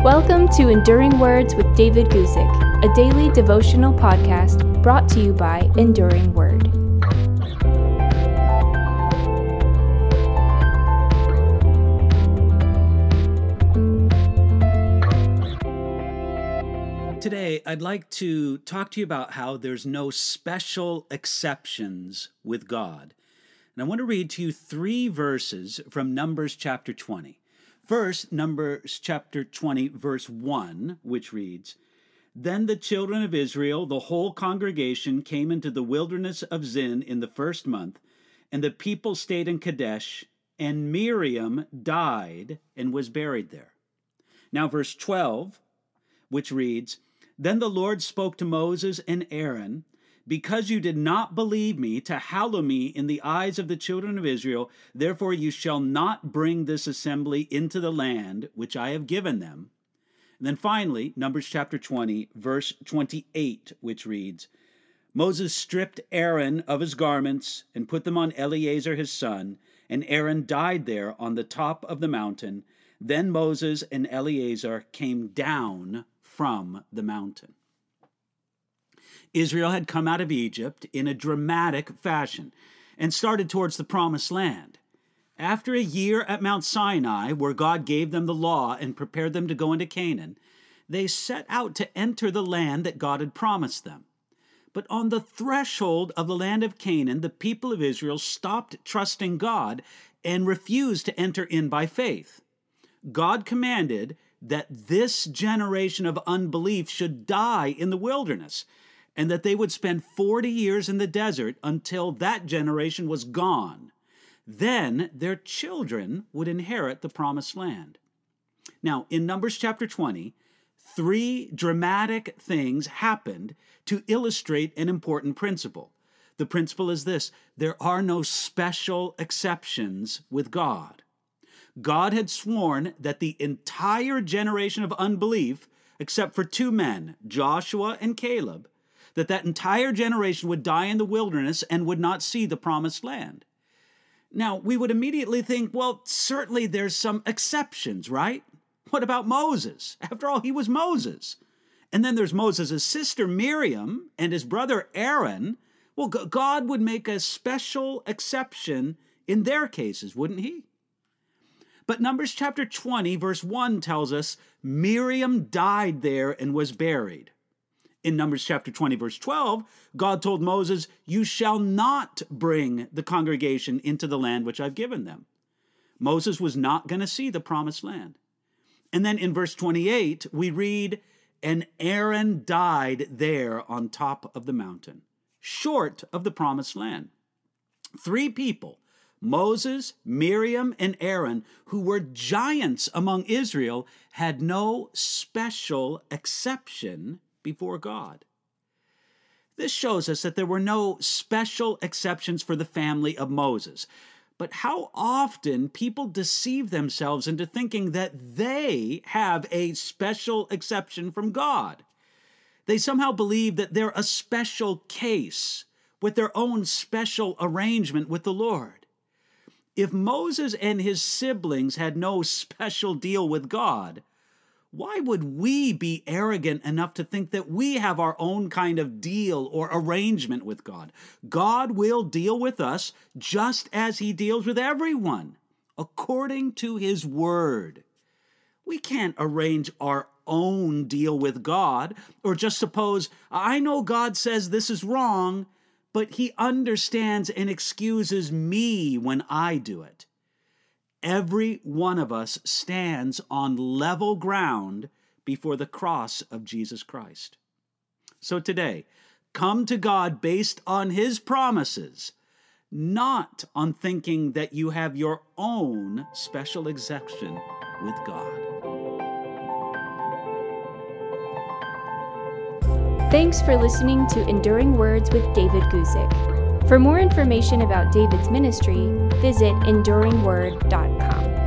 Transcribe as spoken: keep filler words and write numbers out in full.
Welcome to Enduring Words with David Guzik, a daily devotional podcast brought to you by Enduring Word. Today, I'd like to talk to you about how there's no special exceptions with God. And I want to read to you three verses from Numbers chapter twenty. First, Numbers chapter twenty, verse one, which reads, "Then the children of Israel, the whole congregation, came into the wilderness of Zin in the first month, and the people stayed in Kadesh, and Miriam died and was buried there." Now, verse twelve, which reads, "Then the Lord spoke to Moses and Aaron, because you did not believe me to hallow me in the eyes of the children of Israel, therefore you shall not bring this assembly into the land which I have given them." And then finally, Numbers chapter twenty, verse twenty-eight, which reads, "Moses stripped Aaron of his garments and put them on Eleazar his son, and Aaron died there on the top of the mountain. Then Moses and Eleazar came down from the mountain." Israel had come out of Egypt in a dramatic fashion and started towards the promised land. After a year at Mount Sinai, where God gave them the law and prepared them to go into Canaan, they set out to enter the land that God had promised them. But on the threshold of the land of Canaan, the people of Israel stopped trusting God and refused to enter in by faith. God commanded that this generation of unbelief should die in the wilderness, and that they would spend forty years in the desert until that generation was gone. Then their children would inherit the promised land. Now, in Numbers chapter twenty, three dramatic things happened to illustrate an important principle. The principle is this: there are no special exceptions with God. God had sworn that the entire generation of unbelief, except for two men, Joshua and Caleb, that that entire generation would die in the wilderness and would not see the promised land. Now, we would immediately think, well, certainly there's some exceptions, right? What about Moses? After all, he was Moses. And then there's Moses' sister Miriam and his brother Aaron. Well, God would make a special exception in their cases, wouldn't he? But Numbers chapter twenty, verse one tells us Miriam died there and was buried. In Numbers chapter twenty, verse twelve, God told Moses, "You shall not bring the congregation into the land which I've given them." Moses was not going to see the promised land. And then in verse twenty-eight, we read, "And Aaron died there on top of the mountain," short of the promised land. Three people, Moses, Miriam, and Aaron, who were giants among Israel, had no special exception before God. This shows us that there were no special exceptions for the family of Moses. But how often people deceive themselves into thinking that they have a special exception from God. They somehow believe that they're a special case with their own special arrangement with the Lord. If Moses and his siblings had no special deal with God, why would we be arrogant enough to think that we have our own kind of deal or arrangement with God? God will deal with us just as he deals with everyone, according to his word. We can't arrange our own deal with God or just suppose, I know God says this is wrong, but he understands and excuses me when I do it. Every one of us stands on level ground before the cross of Jesus Christ. So today, come to God based on his promises, not on thinking that you have your own special exception with God. Thanks for listening to Enduring Words with David Guzik. For more information about David's ministry, visit enduring word dot com.